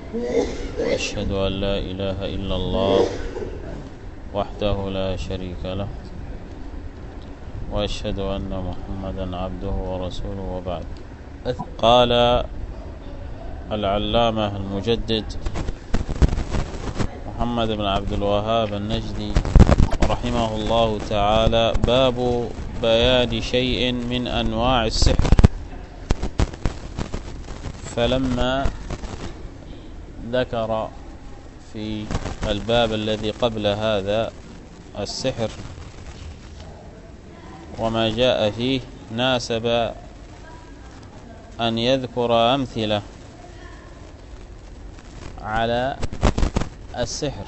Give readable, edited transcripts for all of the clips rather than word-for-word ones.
وأشهد أن لا إله إلا الله وحده لا شريك له، وأشهد أن محمدا عبده ورسوله، وبعد. قال العلامة المجدد محمد بن عبد الوهاب النجدي رحمه الله تعالى: باب بيان شيء من أنواع السحر. فلما ذكر في الباب الذي قبل هذا السحر وما جاء فيه، ناسب أن يذكر أمثلة على السحر.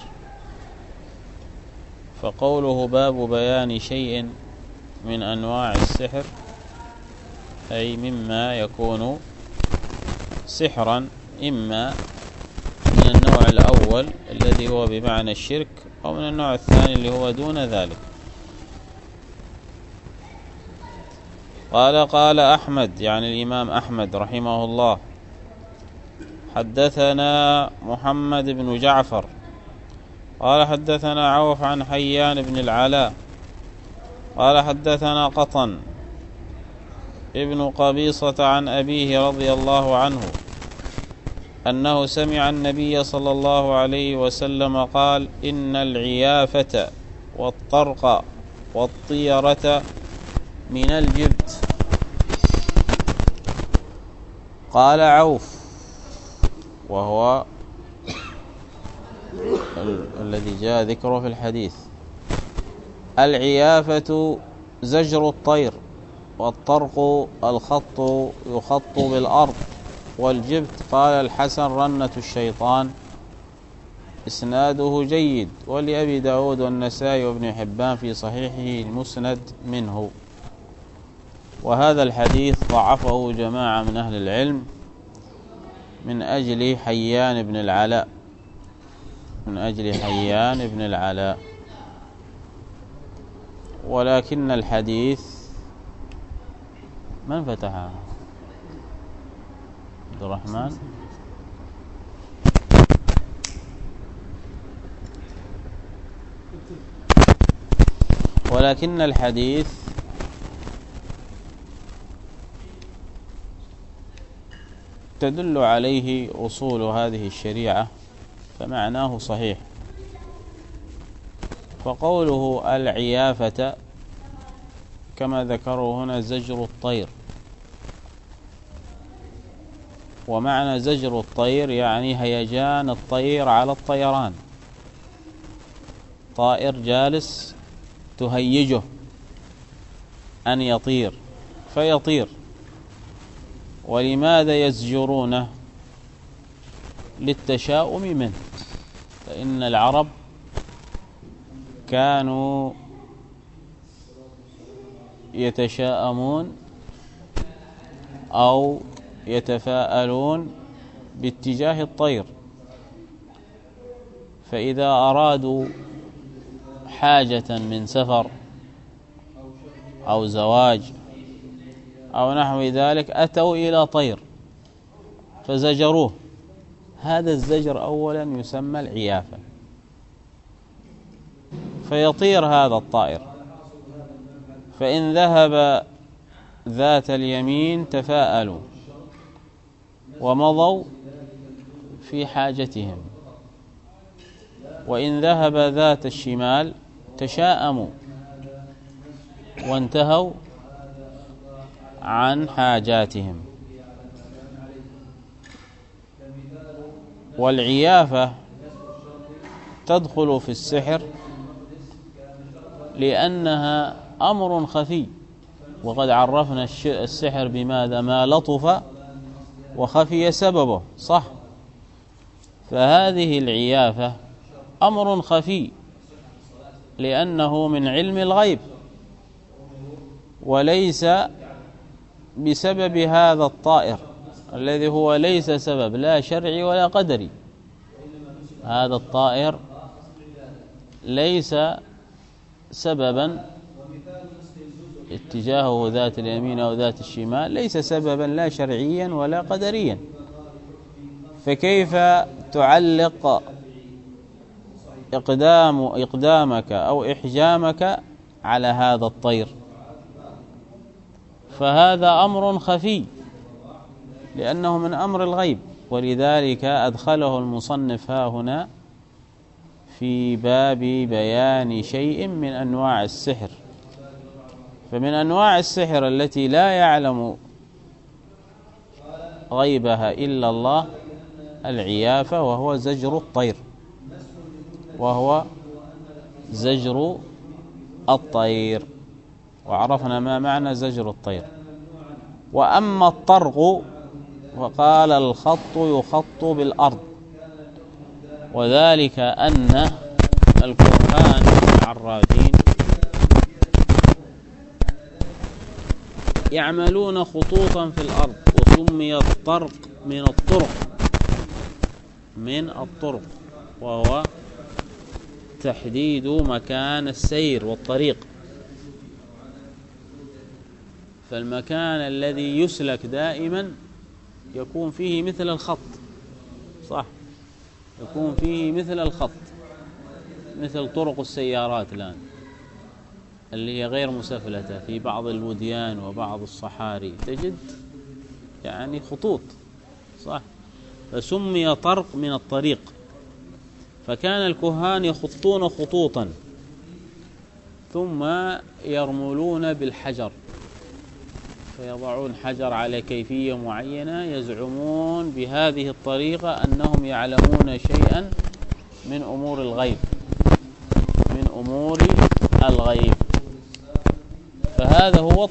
فقوله باب بيان شيء من أنواع السحر أي مما يكون سحرا، إما من النوع الأول الذي هو بمعنى الشرك، أو من النوع الثاني اللي هو دون ذلك. قال أحمد، يعني الإمام أحمد رحمه الله: حدثنا محمد بن جعفر قال حدثنا عوف عن حيان بن العلاء قال حدثنا قطن ابن قبيصة عن أبيه رضي الله عنه أنه سمع النبي صلى الله عليه وسلم قال: إن العيافة والطرق والطيرة من الجبت. قال عوف، وهو الذي جاء ذكره في الحديث: العيافة زجر الطير، والطرق الخط يخط بالأرض، والجبت قال الحسن رنة الشيطان. إسناده جيد، ولأبي داود والنسائي وابن حبان في صحيحه المسند منه. وهذا الحديث ضعفه جماعة من أهل العلم من أجل حيان بن العلاء، ولكن الحديث من فتحها؟ عبد الرحمن. ولكن الحديث تدل عليه أصول هذه الشريعة، فمعناه صحيح. فقوله العيافة كما ذكروا هنا زجر الطير، ومعنى زجر الطير يعني هيجان الطير على الطيران، طائر جالس تهيجه أن يطير فيطير. ولماذا يزجرونه؟ للتشاؤم منه، فإن العرب كانوا يتشاءمون أو يتفاءلون باتجاه الطير، فإذا أرادوا حاجة من سفر أو زواج أو نحو ذلك أتوا إلى طير فزجروه. هذا الزجر أولا يسمى العيافة، فيطير هذا الطائر، فإن ذهب ذات اليمين تفاءلوا ومضوا في حاجتهم، وإن ذهب ذات الشمال تشاءموا وانتهوا عن حاجاتهم. والعيافة تدخل في السحر لأنها أمر خفي، وقد عرفنا السحر بماذا؟ ما لطف وخفي سببه، صح؟ فهذه العيافة أمر خفي لأنه من علم الغيب، وليس بسبب هذا الطائر الذي هو ليس سبب لا شرعي ولا قدري. هذا الطائر ليس سببا، اتجاهه ذات اليمين أو ذات الشمال ليس سببا لا شرعيا ولا قدريا، فكيف تعلق إقدامك أو إحجامك على هذا الطير، فهذا أمر خفي لأنه من أمر الغيب، ولذلك أدخله المصنف ها هنا في باب بيان شيء من أنواع السحر. فمن أنواع السحر التي لا يعلم غيبها إلا الله العيافة، وهو زجر الطير، وعرفنا ما معنى زجر الطير. وأما الطرق وقال الخط يخط بالأرض، وذلك أن الكهان العرافين يعملون خطوطا في الأرض، وسمي الطرق من الطرق وهو تحديد مكان السير والطريق. فالمكان الذي يسلك دائما يكون فيه مثل الخط، صح، يكون فيه مثل الخط، مثل طرق السيارات الآن اللي هي غير مسفلتة في بعض الوديان وبعض الصحاري تجد يعني خطوط، صح، فسمي طرق من الطريق. فكان الكهان يخطون خطوطا ثم يرملون بالحجر، فيضعون حجر على كيفية معينة، يزعمون بهذه الطريقة أنهم يعلمون شيئا من أمور الغيب، فهذا هو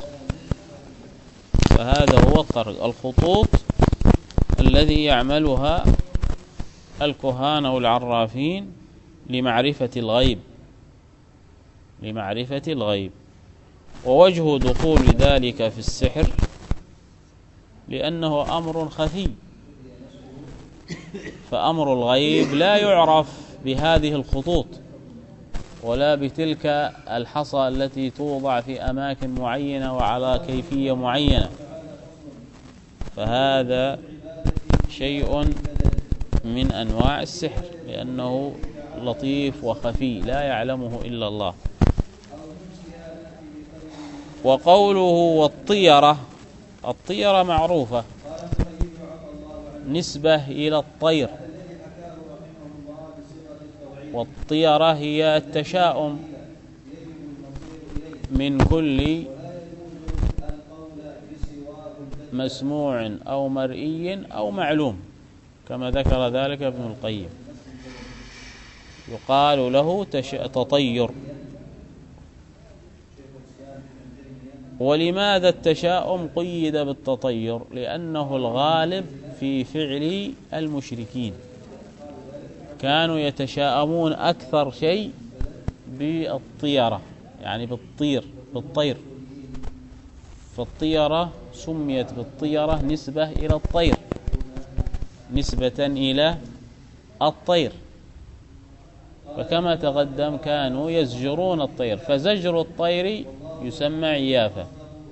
الطرق، الخطوط الذي يعملها الكهان والعرافين لمعرفة الغيب. ووجه دخول ذلك في السحر لأنه أمر خفي، فأمر الغيب لا يعرف بهذه الخطوط ولا بتلك الحصى التي توضع في أماكن معينة وعلى كيفية معينة، فهذا شيء من أنواع السحر لأنه لطيف وخفي لا يعلمه إلا الله. وقوله والطيرة معروفة، نسبة إلى الطير، والطيرة هي التشاؤم من كل مسموع أو مرئي أو معلوم، كما ذكر ذلك ابن القيم، يقال له تطير. ولماذا التشاؤم قيد بالتطير؟ لأنه الغالب في فعل المشركين، كانوا يتشاءمون أكثر شيء بالطيرة، يعني بالطير، فالطيرة سميت بالطيرة نسبة إلى الطير، فكما تقدم كانوا يزجرون الطير، فزجر الطير يسمى عيافة،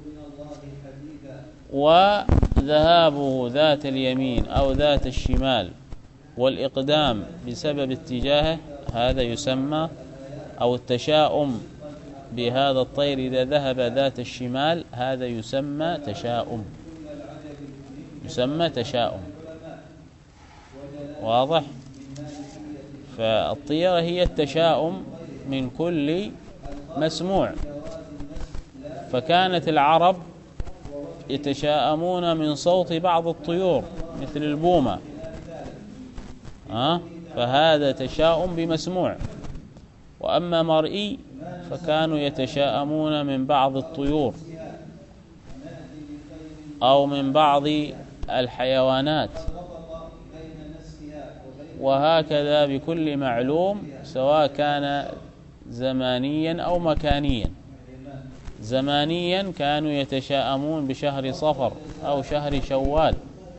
وذهابه ذات اليمين أو ذات الشمال والإقدام بسبب اتجاهه هذا يسمى، أو التشاؤم بهذا الطير إذا ذهب ذات الشمال هذا يسمى تشاؤم. واضح؟ فالطيرة هي التشاؤم من كل مسموع، فكانت العرب يتشاءمون من صوت بعض الطيور مثل البومة، فهذا تشاؤم بمسموع. وأما مرئي فكانوا يتشاءمون من بعض الطيور أو من بعض الحيوانات، وهكذا بكل معلوم سواء كان زمانيا أو مكانيا. زمانيا كانوا يتشاءمون بشهر صفر أو شهر شوال،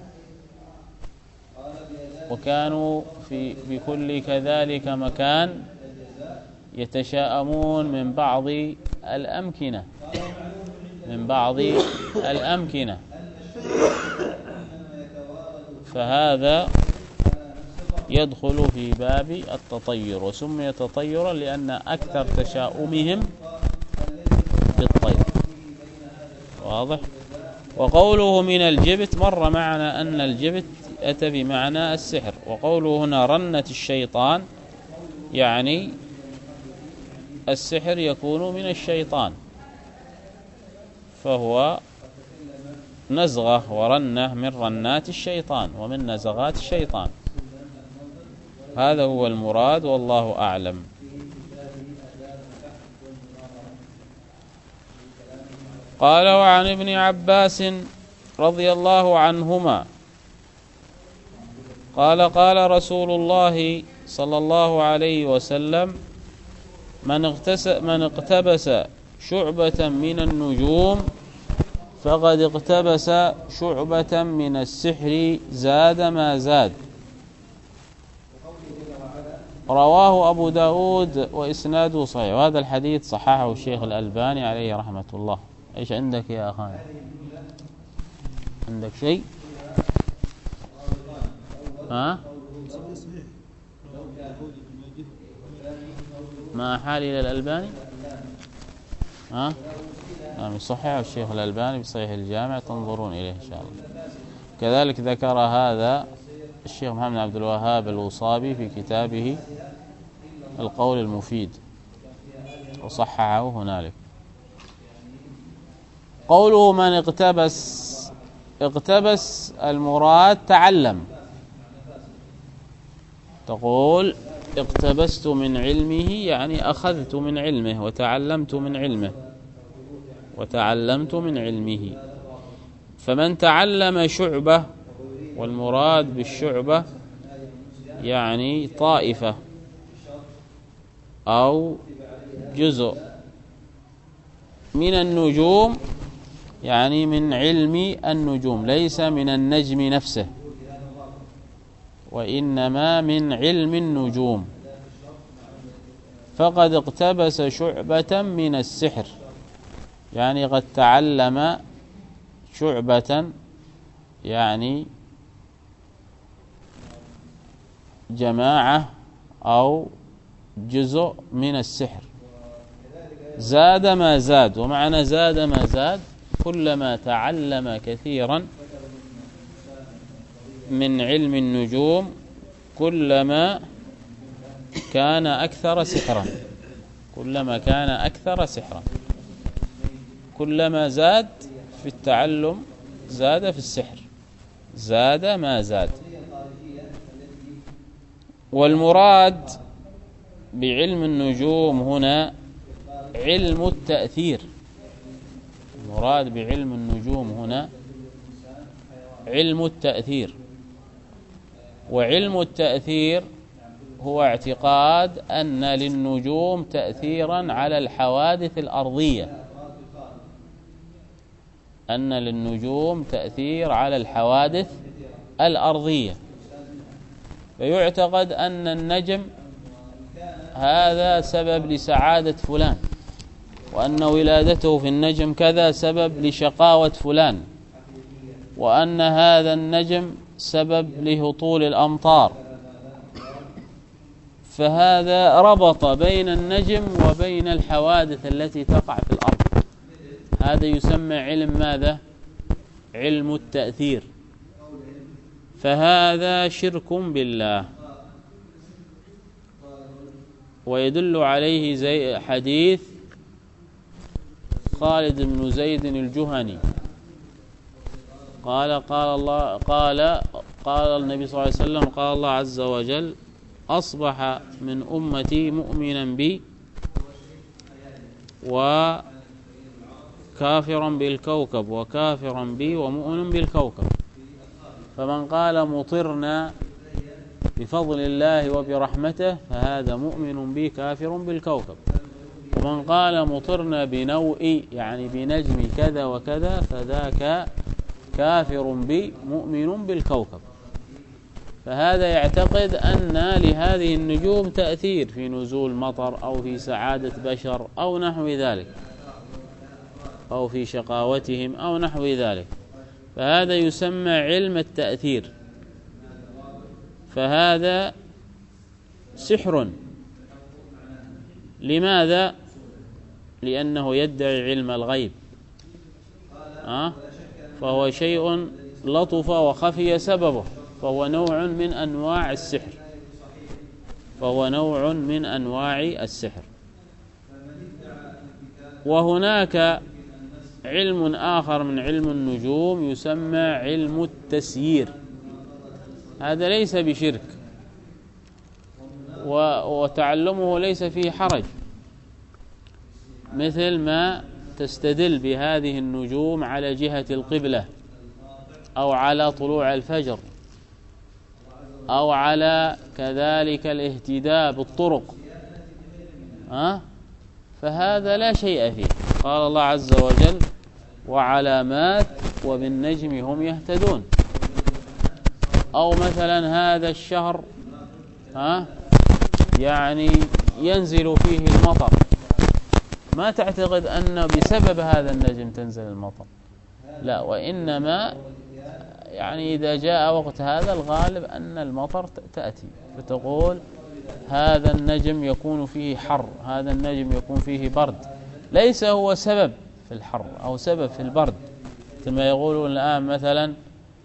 وكانوا بكل كذلك مكان يتشاءمون من بعض الأمكنة. فهذا يدخل في باب التطير، وسمي تطيرا لأن أكثر تشاؤمهم بالطير. واضح؟ وقوله من الجبت مر معنا أن الجبت أتى بمعنى السحر، وقوله هنا رنة الشيطان يعني السحر يكون من الشيطان، فهو نزغة ورنة من رنات الشيطان ومن نزغات الشيطان. هذا هو المراد والله أعلم. قال وعن ابن عباس رضي الله عنهما قال قال رسول الله صلى الله عليه وسلم من اقتبس شعبة من النجوم فقد اقتبس شعبة من السحر زاد ما زاد. رواه أبو داود وإسناده صحيح، وهذا الحديث صححه الشيخ الألباني عليه رحمة الله. إيش عندك يا أخوان؟ عندك شيء؟ ها؟ ما حال إلى الألباني؟ ها؟ نعم صححه الشيخ الألباني بصحيح الجامع، تنظرون إليه إن شاء الله. كذلك ذكر هذا الشيخ محمد عبد الوهاب الوصابي في كتابه القول المفيد وصححه هنالك. قوله من اقتبس المراد تعلم، تقول اقتبست من علمه يعني أخذت من علمه وتعلمت من علمه. فمن تعلم شعبة، والمراد بالشعبة يعني طائفة أو جزء من النجوم، يعني من علم النجوم، ليس من النجم نفسه وإنما من علم النجوم، فقد اقتبس شعبة من السحر، يعني قد تعلم شعبة يعني جماعة أو جزء من السحر. زاد ما زاد، ومعنى زاد ما زاد كلما تعلم كثيرا من علم النجوم كلما كان أكثر سحرا، كلما زاد في التعلم زاد في السحر، زاد ما زاد. والمراد بعلم النجوم هنا علم التأثير، المراد بعلم النجوم هنا علم التأثير. وعلم التأثير هو اعتقاد أن للنجوم تأثيرا على الحوادث الأرضية، أن للنجوم تأثير على الحوادث الأرضية، فيعتقد أن النجم هذا سبب لسعادة فلان، وأن ولادته في النجم كذا سبب لشقاوة فلان، وأن هذا النجم سبب لهطول الأمطار. فهذا ربط بين النجم وبين الحوادث التي تقع في الأرض، هذا يسمى علم ماذا؟ علم التأثير. فهذا شرك بالله، ويدل عليه زي حديث خالد بن زيد الجهني قال النبي صلى الله عليه وسلم قال الله عز وجل أصبح من أمتي مؤمنا بي وكافرا بالكوكب، وكافرا بي ومؤمن بالكوكب. فمن قال مطرنا بفضل الله وبرحمته فهذا مؤمن بي كافر بالكوكب، ومن قال مطرنا بنوء يعني بنجم كذا وكذا فذاك كافر بي مؤمن بالكوكب. فهذا يعتقد أن لهذه النجوم تأثير في نزول مطر أو في سعادة بشر أو نحو ذلك، أو في شقاوتهم أو نحو ذلك، فهذا يسمى علم التأثير. فهذا سحر. لماذا؟ لأنه يدعي علم الغيب، فهو شيء لطف وخفي سببه، فهو نوع من أنواع السحر، فهو نوع من أنواع السحر. وهناك علم آخر من علم النجوم يسمى علم التسيير، هذا ليس بشرك، وتعلمه ليس فيه حرج، مثل ما تستدل بهذه النجوم على جهة القبلة، أو على طلوع الفجر، أو على كذلك الاهتداء بالطرق، فهذا لا شيء فيه. قال الله عز وجل: وعلامات وبالنجم هم يهتدون. أو مثلا هذا الشهر يعني ينزل فيه المطر، ما تعتقد أن بسبب هذا النجم تنزل المطر، لا، وإنما يعني إذا جاء وقت هذا الغالب أن المطر تأتي، فتقول هذا النجم يكون فيه حر، هذا النجم يكون فيه برد، ليس هو سبب في الحر أو سبب في البرد، كما يقولون الآن مثلا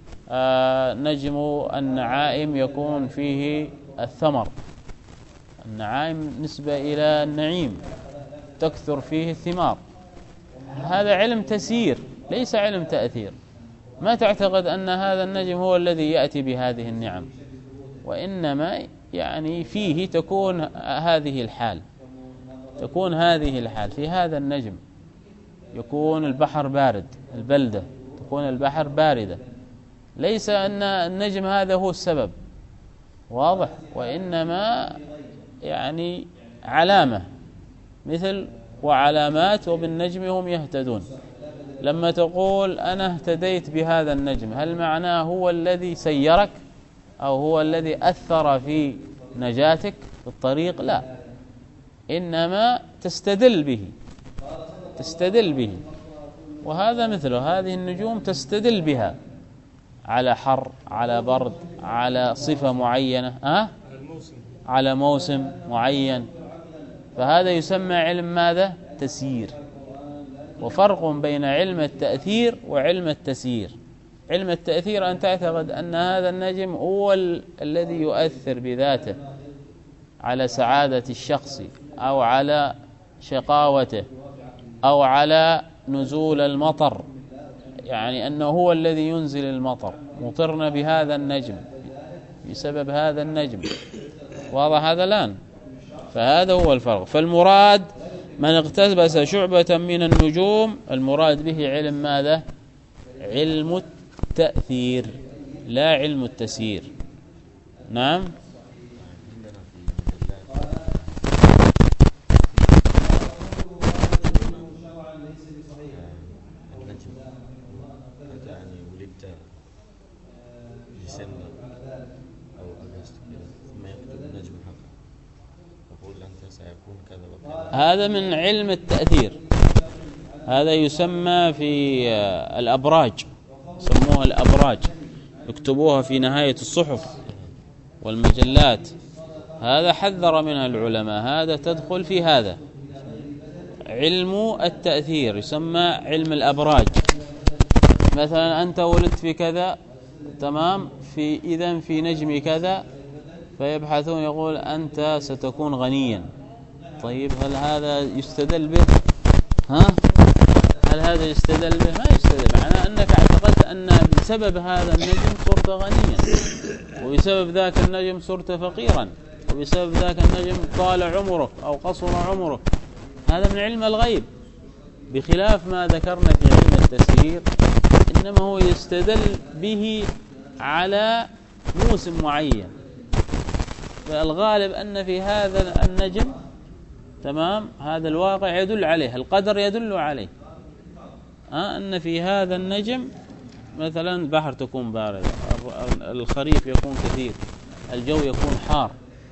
نجم النعائم يكون فيه الثمر، النعائم نسبة إلى النعيم، تكثر فيه الثمار، هذا علم تسيير ليس علم تأثير. ما تعتقد أن هذا النجم هو الذي يأتي بهذه النعم، وإنما يعني فيه تكون هذه الحال، تكون هذه الحال في هذا النجم، يكون البحر بارد، البلدة تكون البحر باردة، ليس أن النجم هذا هو السبب، واضح، وإنما يعني علامة، مثل وعلامات وبالنجم هم يهتدون. لما تقول أنا اهتديت بهذا النجم، هل معناه هو الذي سيرك أو هو الذي أثر في نجاتك في الطريق؟ لا، إنما تستدل به، وهذا مثله، هذه النجوم تستدل بها على حر، على برد، على صفة معينة، على موسم معين، فهذا يسمى علم ماذا؟ تسيير. وفرق بين علم التأثير وعلم التسيير. علم التأثير أن تعتقد أن هذا النجم هو الذي يؤثر بذاته على سعادة الشخص، أو على شقاوته، أو على نزول المطر، يعني أنه هو الذي ينزل المطر، مطرنا بهذا النجم بسبب هذا النجم، واضح هذا الآن؟ فهذا هو الفرق. فالمراد من اقتبس شعبة من النجوم، المراد به علم ماذا؟ علم التأثير، لا علم التسيير. نعم. هذا من علم التأثير، هذا يسمى في الأبراج، يسموها الأبراج، يكتبوها في نهاية الصحف والمجلات، هذا حذر منها العلماء، هذا تدخل في هذا علم التأثير، يسمى علم الأبراج. مثلا أنت ولدت في كذا، تمام، إذن في نجم كذا، فيبحثون يقول أنت ستكون غنيا. طيب هل هذا يستدل به؟ هل هذا يستدل به؟ ما يستدل، معناه أنك اعتقدت أن بسبب هذا النجم صرت غنيا، وبسبب ذاك النجم صرت فقيرا، وبسبب ذاك النجم طال عمرك أو قصر عمرك. هذا من علم الغيب، بخلاف ما ذكرنا في علم التسيير، إنما هو يستدل به على موسم معين. فالغالب أن في هذا النجم، تمام، هذا الواقع يدل عليه، القدر يدل عليه، أن في هذا النجم مثلا البحر تكون باردة، الخريف يكون كثير، الجو يكون حار،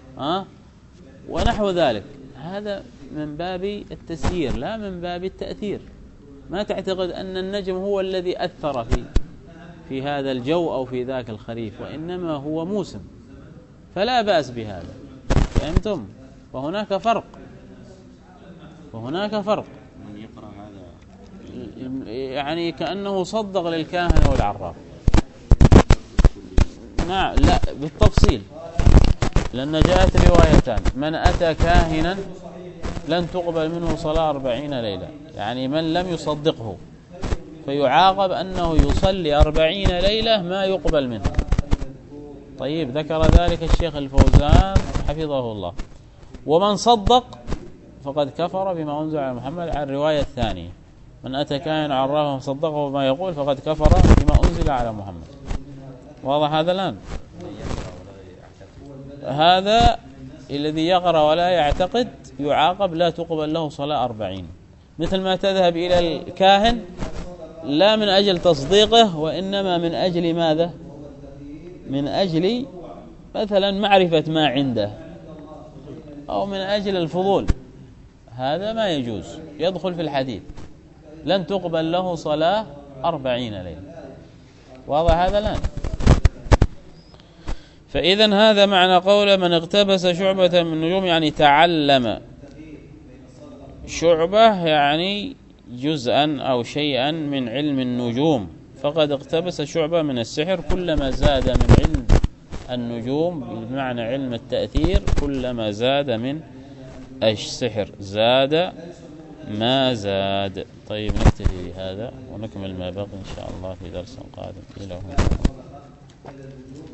ونحو ذلك. هذا من باب التسيير لا من باب التأثير. ما تعتقد أن النجم هو الذي أثر في هذا الجو أو في ذاك الخريف، وإنما هو موسم، فلا بأس بهذا، فهمتم؟ وهناك فرق من يقرأ هذا يعني كأنه صدق للكاهن والعراف. نعم، لا بالتفصيل، لأن جاءت روايتان: من أتى كاهنا لن تقبل منه صلاة 40 ليلة، يعني من لم يصدقه فيعاقب أنه يصلي 40 ليلة ما يقبل منه. طيب، ذكر ذلك الشيخ الفوزان حفظه الله. ومن صدق فقد كفر بما أنزل على محمد، على الرواية الثانية: من أتى كاهن عرافا فصدقه بما يقول فقد كفر بما أنزل على محمد. واضح هذا الآن؟ هذا الذي يقرأ ولا يعتقد يعاقب، لا تقبل له صلاة 40، مثل ما تذهب إلى الكاهن لا من أجل تصديقه وإنما من أجل ماذا؟ من أجل مثلا معرفة ما عنده أو من أجل الفضول. هذا ما يجوز، يدخل في الحديث لن تقبل له صلاة 40 ليلة. واضح هذا الآن؟ فإذن هذا معنى قول من اقتبس شعبة من النجوم، يعني تعلم شعبة يعني جزءا أو شيئا من علم النجوم، فقد اقتبس شعبة من السحر. كلما زاد من علم النجوم بمعنى علم التأثير كلما زاد من السحر، زاد ما زاد. طيب، نكتفي بهذا ونكمل ما بقي إن شاء الله في درس قادم. إلى هنا.